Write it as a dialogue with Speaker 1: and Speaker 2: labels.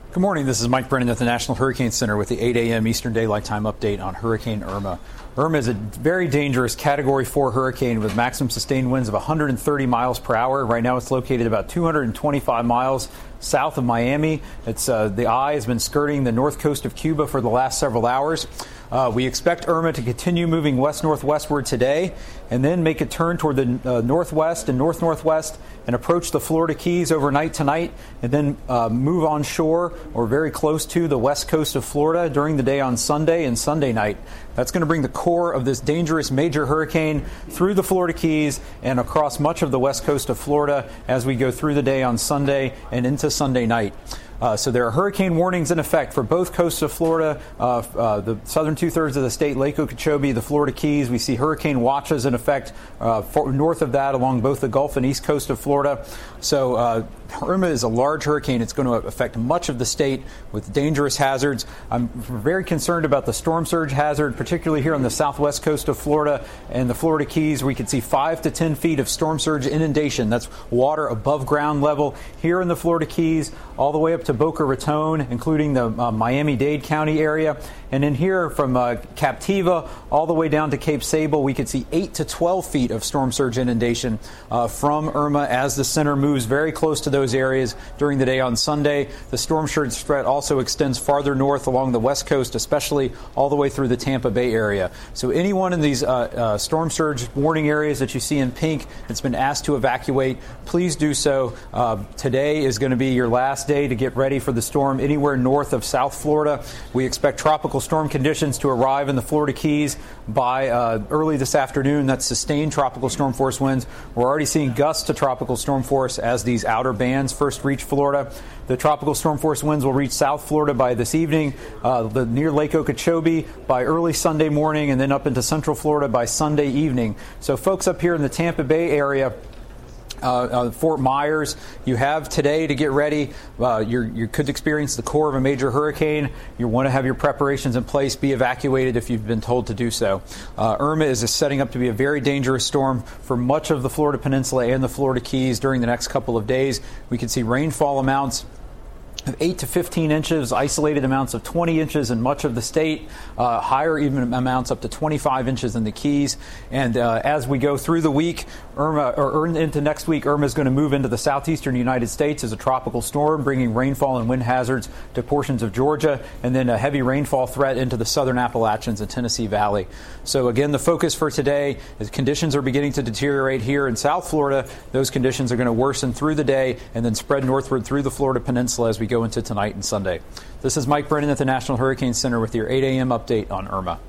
Speaker 1: Good morning. This is Mike Brennan at the National Hurricane Center with the 8 a.m. Eastern Daylight Time update on Hurricane Irma. Irma is a very dangerous Category 4 hurricane with maximum sustained winds of 130 miles per hour. Right now it's located about 225 miles south of Miami. The eye has been skirting the north coast of Cuba for the last several hours. We expect Irma to continue moving west-northwestward today and then make a turn toward the northwest and north-northwest and approach the Florida Keys overnight tonight and then move on shore or very close to the west coast of Florida during the day on Sunday and Sunday night. That's going to bring the core of this dangerous major hurricane through the Florida Keys and across much of the west coast of Florida as we go through the day on Sunday and into Sunday night. So there are hurricane warnings in effect for both coasts of Florida, the southern two-thirds of the state, Lake Okeechobee, the Florida Keys. We see hurricane watches in effect north of that along both the Gulf and east coast of Florida. So Irma is a large hurricane. It's going to affect much of the state with dangerous hazards. I'm very concerned about the storm surge hazard, particularly here on the southwest coast of Florida and the Florida Keys. We could see 5 to 10 feet of storm surge inundation. That's water above ground level here in the Florida Keys, all the way up to Boca Raton, including the Miami-Dade County area. And in here from Captiva all the way down to Cape Sable, we could see 8 to 12 feet of storm surge inundation from Irma as the center moves very close to those areas during the day on Sunday. The storm surge threat also extends farther north along the west coast, especially all the way through the Tampa Bay area. So anyone in these storm surge warning areas that you see in pink that's been asked to evacuate, please do so. Today is going to be your last day to get ready for the storm anywhere north of South Florida. We expect tropical storm conditions to arrive in the Florida Keys by early this afternoon. That's sustained tropical storm force winds. We're already seeing gusts to tropical storm force as these outer bands first reach Florida. The tropical storm force winds will reach South Florida by this evening, near Lake Okeechobee by early Sunday morning, and then up into Central Florida by Sunday evening. So folks up here in the Tampa Bay area, Fort Myers, you have today to get ready. You could experience the core of a major hurricane. You want to have your preparations in place. Be evacuated if you've been told to do so. Irma is setting up to be a very dangerous storm for much of the Florida Peninsula and the Florida Keys during the next couple of days. We could see rainfall amounts of 8 to 15 inches, isolated amounts of 20 inches in much of the state, higher even amounts up to 25 inches in the Keys. And as we go through the week, into next week, Irma is going to move into the southeastern United States as a tropical storm, bringing rainfall and wind hazards to portions of Georgia, and then a heavy rainfall threat into the southern Appalachians and Tennessee Valley. So again, the focus for today is conditions are beginning to deteriorate here in South Florida. Those conditions are going to worsen through the day and then spread northward through the Florida Peninsula as we go into tonight and Sunday. This is Mike Brennan at the National Hurricane Center with your 8 a.m. update on Irma.